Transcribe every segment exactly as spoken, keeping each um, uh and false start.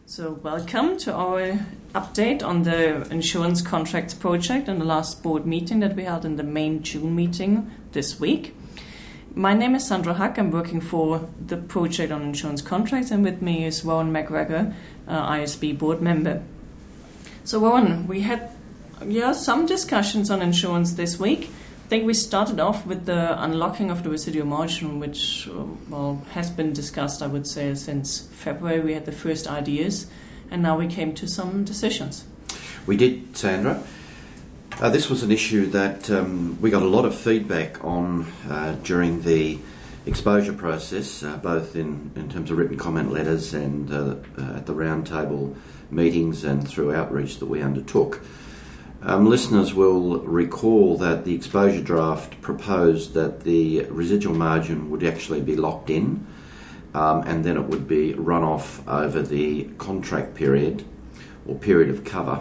So welcome to our update on the insurance contracts project and the last board meeting that we held in the main June meeting this week. My name is Sandra Huck. I'm working for the project on insurance contracts, and with me is Warren McGregor, uh, I S B board member. So Warren, we had yeah some discussions on insurance this week. I think we started off with the unlocking of the residual margin, which uh, well has been discussed, I would say, since February. We had the first ideas, and now we came to some decisions. We did, Sandra. Uh, this was an issue that um, we got a lot of feedback on uh, during the exposure process, uh, both in, in terms of written comment letters and uh, uh, at the roundtable meetings and through outreach that we undertook. Um, listeners will recall that the exposure draft proposed that the residual margin would actually be locked in um, and then it would be run off over the contract period or period of cover.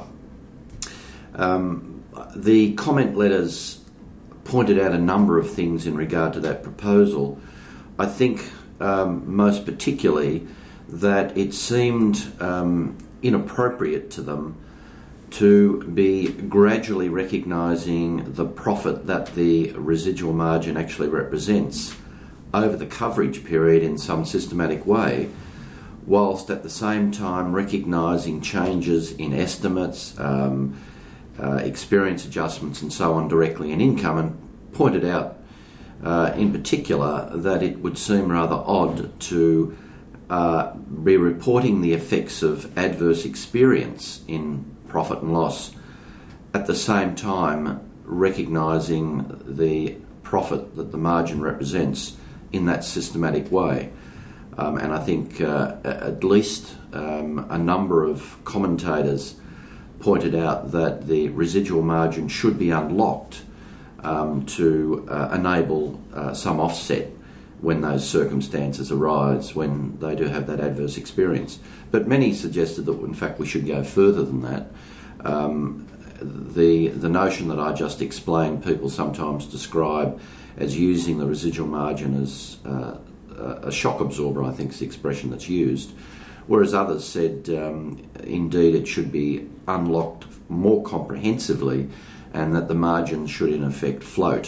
Um, the comment letters pointed out a number of things in regard to that proposal. I think um, most particularly that it seemed um, inappropriate to them to be gradually recognising the profit that the residual margin actually represents over the coverage period in some systematic way, whilst at the same time recognising changes in estimates, um, uh, experience adjustments and so on directly in income, and pointed out uh, in particular that it would seem rather odd to uh, be reporting the effects of adverse experience in profit and loss, at the same time recognising the profit that the margin represents in that systematic way. Um, and I think uh, at least um, a number of commentators pointed out that the residual margin should be unlocked um, to uh, enable uh, some offset when those circumstances arise, when they do have that adverse experience. But many suggested that, in fact, we should go further than that. Um, the the notion that I just explained, people sometimes describe as using the residual margin as uh, a shock absorber, I think is the expression that's used, whereas others said, um, indeed, it should be unlocked more comprehensively and that the margin should, in effect, float.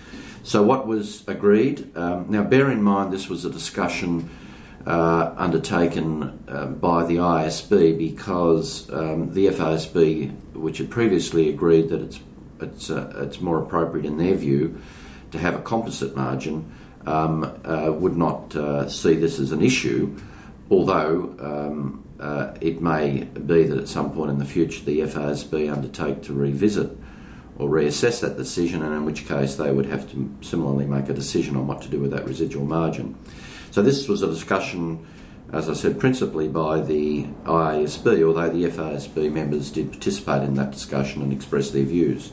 So what was agreed? Um, now, bear in mind this was a discussion uh, undertaken uh, by the I S B because um, the F A S B, which had previously agreed that it's it's uh, it's more appropriate in their view to have a composite margin, um, uh, would not uh, see this as an issue, although um, uh, it may be that at some point in the future the F A S B undertake to revisit or reassess that decision, and in which case they would have to similarly make a decision on what to do with that residual margin. So this was a discussion, as I said, principally by the I S B, although the F A S B members did participate in that discussion and express their views.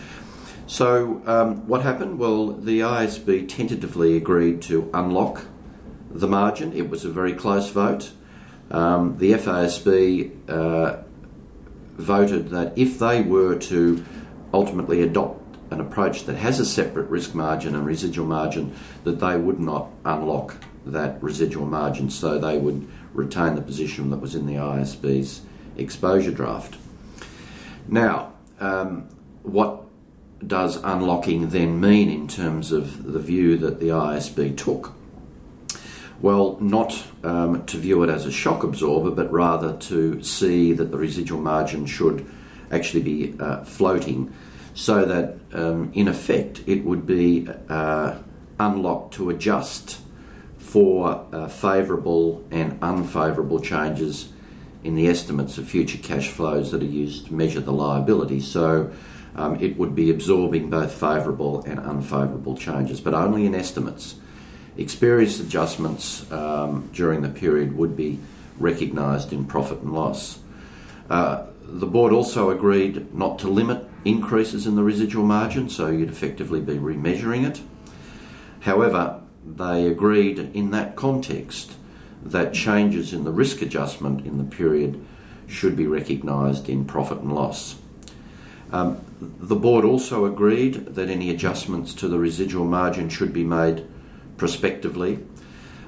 So um, what happened? Well, the I S B tentatively agreed to unlock the margin. It was a very close vote. Um, the F A S B uh, voted that if they were to ultimately adopt an approach that has a separate risk margin and residual margin, that they would not unlock that residual margin, so they would retain the position that was in the I S B's exposure draft. Now, um, what does unlocking then mean in terms of the view that the I S B took? Well, not um, to view it as a shock absorber, but rather to see that the residual margin should actually be uh, floating, so that um, in effect it would be uh, unlocked to adjust for uh, favourable and unfavourable changes in the estimates of future cash flows that are used to measure the liability. So um, it would be absorbing both favourable and unfavourable changes, but only in estimates. Experience adjustments um, during the period would be recognised in profit and loss. Uh, the board also agreed not to limit increases in the residual margin, so you'd effectively be remeasuring it. However, they agreed in that context that changes in the risk adjustment in the period should be recognised in profit and loss. Um, the board also agreed that any adjustments to the residual margin should be made prospectively.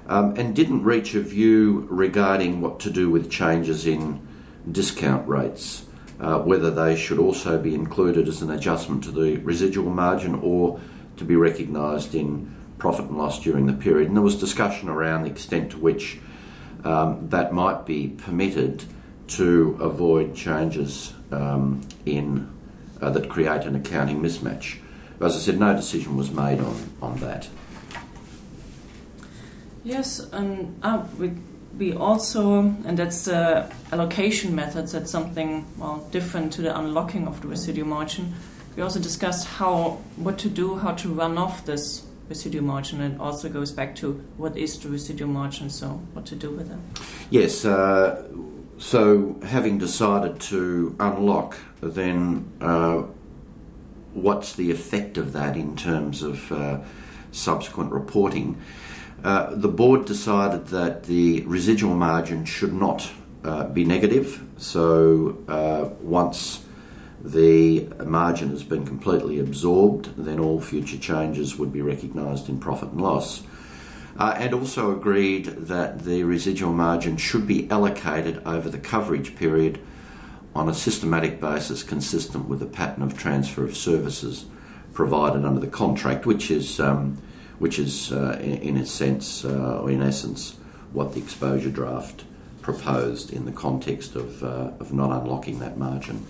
um, and didn't reach a view regarding what to do with changes in discount rates, uh, whether they should also be included as an adjustment to the residual margin or to be recognised in profit and loss during the period. And there was discussion around the extent to which um, that might be permitted to avoid changes um, in uh, that create an accounting mismatch. As I said, no decision was made on, on that. Yes, and uh, we, we also, and that's the allocation methods, that's something, well, different to the unlocking of the residual margin. We also discussed how, what to do, how to run off this residual margin, and it also goes back to what is the residual margin, so what to do with it. Yes, uh, so having decided to unlock, then uh, what's the effect of that in terms of uh, subsequent reporting? Uh, the board decided that the residual margin should not uh, be negative, so uh, once the margin has been completely absorbed, then all future changes would be recognised in profit and loss. Uh, and also agreed that the residual margin should be allocated over the coverage period on a systematic basis consistent with the pattern of transfer of services provided under the contract, which is, um, which is uh, in, in a sense, uh, or in essence, what the exposure draft proposed in the context of, uh, of not unlocking that margin.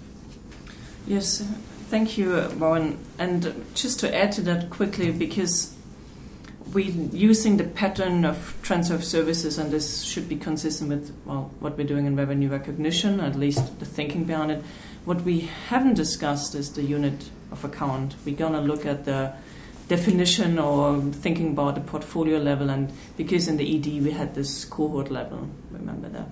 Yes, thank you, Warren. And just to add to that quickly, because we're using the pattern of transfer of services, and this should be consistent with, well, what we're doing in revenue recognition, at least the thinking behind it. What we haven't discussed is the unit of account. We're going to look at the definition or thinking about the portfolio level, and because in the E D we had this cohort level, remember that.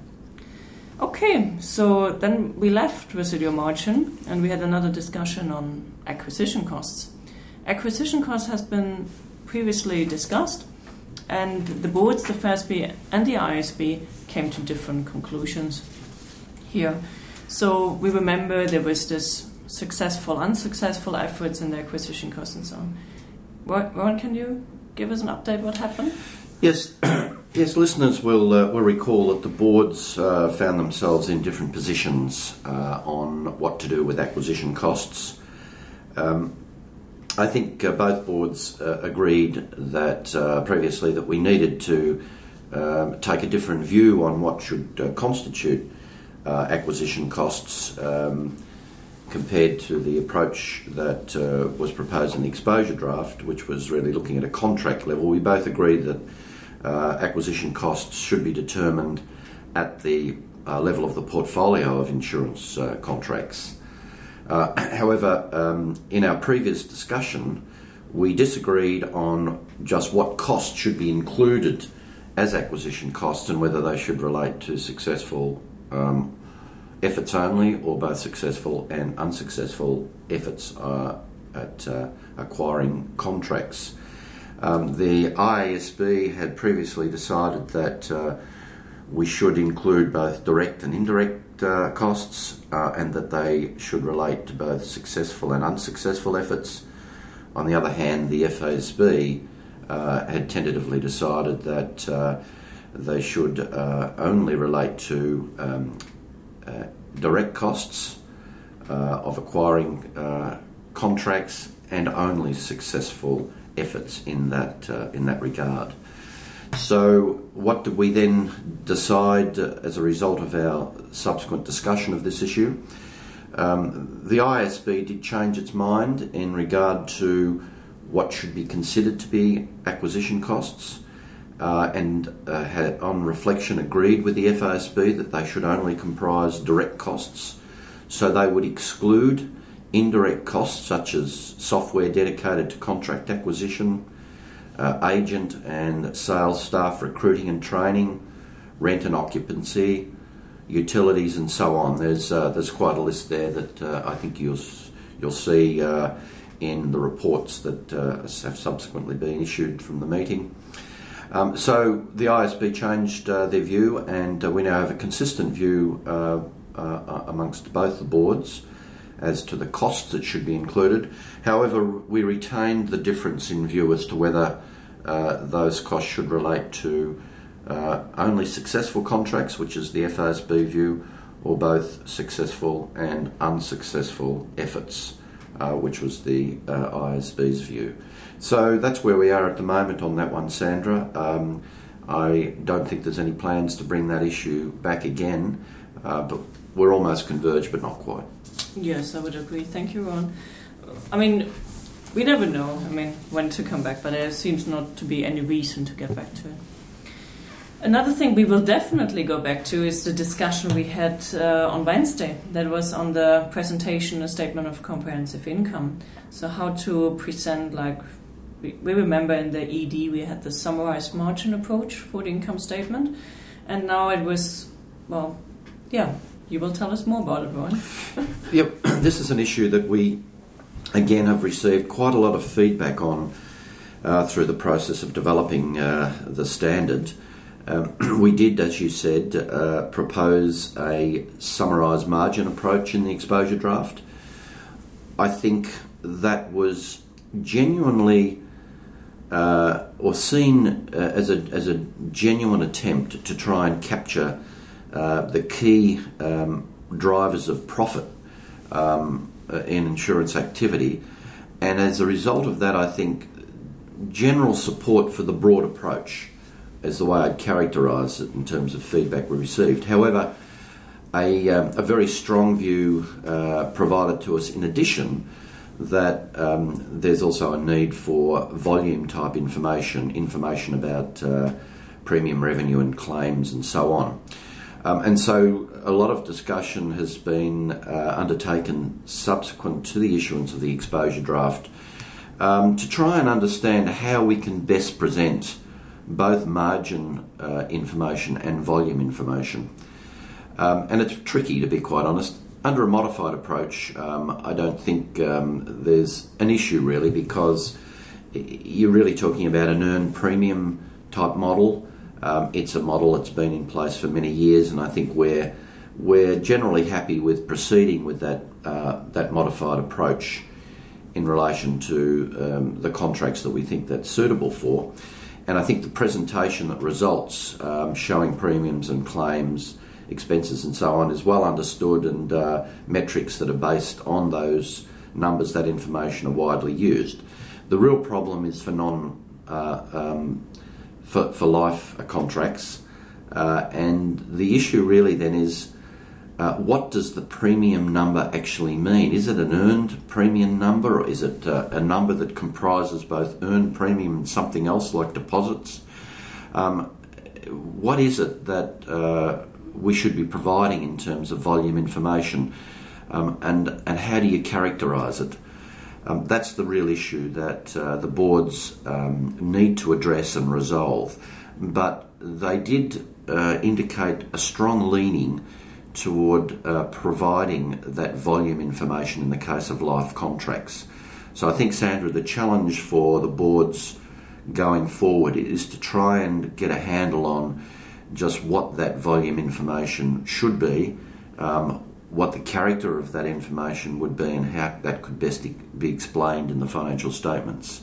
Okay, so then we left residual margin and we had another discussion on acquisition costs. Acquisition costs has been previously discussed, and the boards, the F A S B and the I A S B, came to different conclusions here. So we remember there was this successful, unsuccessful efforts in the acquisition costs and so on. Ron, can you give us an update what happened? Yes, yes. Listeners will uh, will recall that the boards uh, found themselves in different positions uh, on what to do with acquisition costs. Um, I think uh, both boards uh, agreed that uh, previously that we needed to uh, take a different view on what should uh, constitute uh, acquisition costs um, compared to the approach that uh, was proposed in the exposure draft, which was really looking at a contract level. We both agreed that uh, acquisition costs should be determined at the uh, level of the portfolio of insurance uh, contracts. Uh, however, um, in our previous discussion, we disagreed on just what costs should be included as acquisition costs and whether they should relate to successful um, efforts only or both successful and unsuccessful efforts uh, at uh, acquiring contracts. Um, the I A S B had previously decided that uh, we should include both direct and indirect Uh, costs uh, and that they should relate to both successful and unsuccessful efforts. On the other hand, the F A S B uh, had tentatively decided that uh, they should uh, only relate to um, uh, direct costs uh, of acquiring uh, contracts and only successful efforts in that uh, in that regard. So what did we then decide uh, as a result of our subsequent discussion of this issue? Um, the I A S B did change its mind in regard to what should be considered to be acquisition costs uh, and uh, had, on reflection, agreed with the F A S B that they should only comprise direct costs. So they would exclude indirect costs such as software dedicated to contract acquisition, Uh, agent and sales staff recruiting and training, rent and occupancy, utilities, and so on. There's uh, there's quite a list there that uh, I think you'll you'll see uh, in the reports that uh, have subsequently been issued from the meeting. Um, so the I A S B changed uh, their view, and uh, we now have a consistent view uh, uh, amongst both the boards as to the costs that should be included. However, we retained the difference in view as to whether uh, those costs should relate to uh, only successful contracts, which is the F A S B view, or both successful and unsuccessful efforts, uh, which was the uh, I S B's view. So that's where we are at the moment on that one, Sandra. Um, I don't think there's any plans to bring that issue back again, uh, but we're almost converged, but not quite. Yes, I would agree. Thank you, Ron. I mean, we never know, I mean, when to come back, but there seems not to be any reason to get back to it. Another thing we will definitely go back to is the discussion we had uh, on Wednesday. That was on the presentation, a statement of comprehensive income. So how to present, like, we, we remember in the E D we had the summarized margin approach for the income statement. And now it was, well, yeah, you will tell us more about it, Ron. Yep, this is an issue that we, again, have received quite a lot of feedback on uh, through the process of developing uh, the standard. Um, we did, as you said, uh, propose a summarised margin approach in the exposure draft. I think that was genuinely uh, or seen uh, as a as a genuine attempt to try and capture uh, the key um, drivers of profit um, in insurance activity, and as a result of that, I think general support for the broad approach is the way I'd characterise it in terms of feedback we received. However, a, um, a very strong view uh, provided to us in addition that um, there's also a need for volume type information, information about uh, premium revenue and claims and so on. Um, and so a lot of discussion has been uh, undertaken subsequent to the issuance of the exposure draft um, to try and understand how we can best present both margin uh, information and volume information. Um, and it's tricky, to be quite honest. Under a modified approach, um, I don't think um, there's an issue really, because you're really talking about an earned premium type model. Um, it's a model that's been in place for many years, and I think we're we're generally happy with proceeding with that uh, that modified approach in relation to um, the contracts that we think that's suitable for. And I think the presentation that results, um, showing premiums and claims, expenses and so on, is well understood, and uh, metrics that are based on those numbers, that information, are widely used. The real problem is for non uh, um, for, for life contracts, uh, and the issue really then is uh, what does the premium number actually mean? Is it an earned premium number, or is it uh, a number that comprises both earned premium and something else like deposits? Um, what is it that uh, we should be providing in terms of volume information, um, and, and how do you characterise it? Um, that's the real issue that uh, the boards um, need to address and resolve. But they did uh, indicate a strong leaning toward uh, providing that volume information in the case of life contracts. So I think, Sandra, the challenge for the boards going forward is to try and get a handle on just what that volume information should be, um, what the character of that information would be, and how that could best be explained in the financial statements.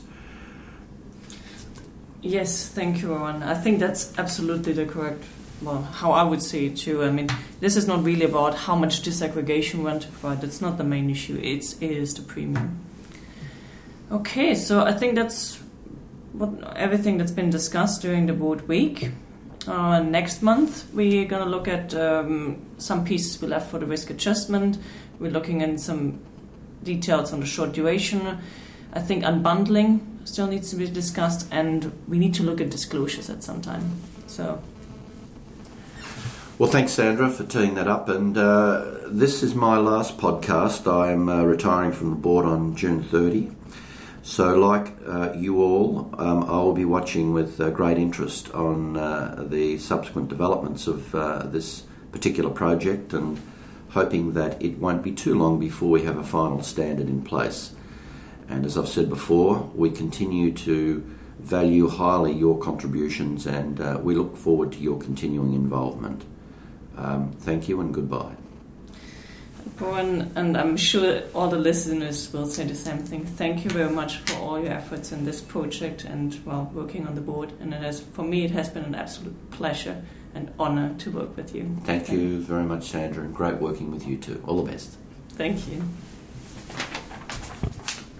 Yes, thank you, Rowan. I think that's absolutely the correct, well, how I would say it too. I mean, this is not really about how much disaggregation we want to provide. That's not the main issue. It's, it is the premium. Okay, so I think that's what everything that's been discussed during the board week. Uh, next month, we're going to look at um, some pieces we left for the risk adjustment. We're looking at some details on the short duration. I think unbundling still needs to be discussed, and we need to look at disclosures at some time. So, well, thanks, Sandra, for teeing that up. And uh, this is my last podcast. I'm uh, retiring from the board on June thirtieth. So, like uh, you all, um, I will be watching with uh, great interest on uh, the subsequent developments of uh, this particular project, and hoping that it won't be too long before we have a final standard in place. And as I've said before, we continue to value highly your contributions, and uh, we look forward to your continuing involvement. Um, thank you and goodbye. Oh, and, and I'm sure all the listeners will say the same thing. Thank you very much for all your efforts in this project and while well, working on the board. And it has, for me, it has been an absolute pleasure and honour to work with you. Thank you very much, Sandra, and great working with you too. All the best. Thank you.